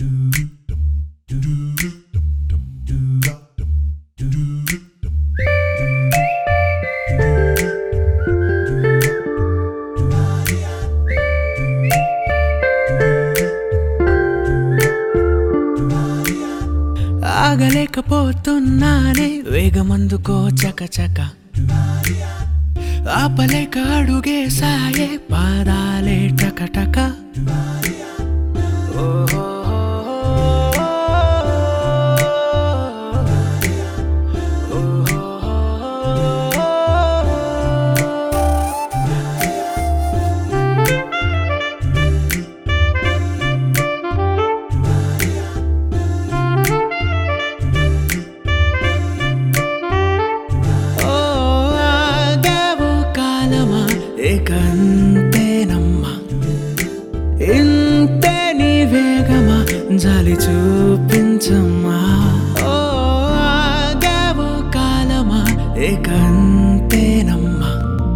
ఆగలేకపోతున్నానే వేగమందుకో చకచక ఆపలేక అడుగేసాయే పాదాలే టకటక ఏకంతేనమ్మా ఇంతే నీ వేగమా జాలి చూపించమ్మా ఓ ఆగావు కాలమా ఏకంతేనమ్మా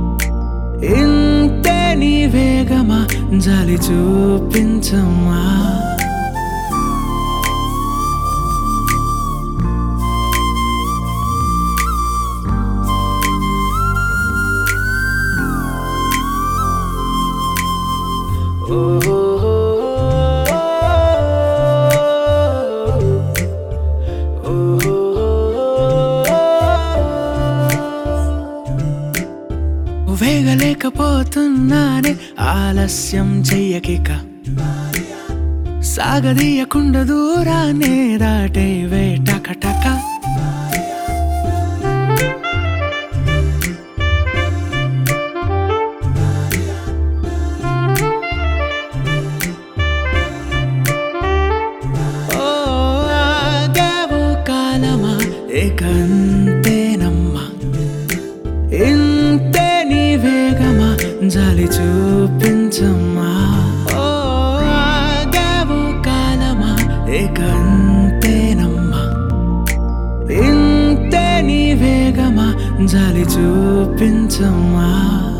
ఇంతే నీ వేగమా జాలి చూపించమ్మా వేగలేకపోతున్నానే ఆలస్యం చెయ్యకిక సాగదీయకుండా దూరానే దాటే వేటకటక ఏకంతేనమ్మా ఇంతే నీ వేగమా జాలి చూపించమ్మా ఓ ఆగావు కాలమా ఏకంతేనమ్మా ఇంతే నీ వేగమా జాలి చూపించమ్మా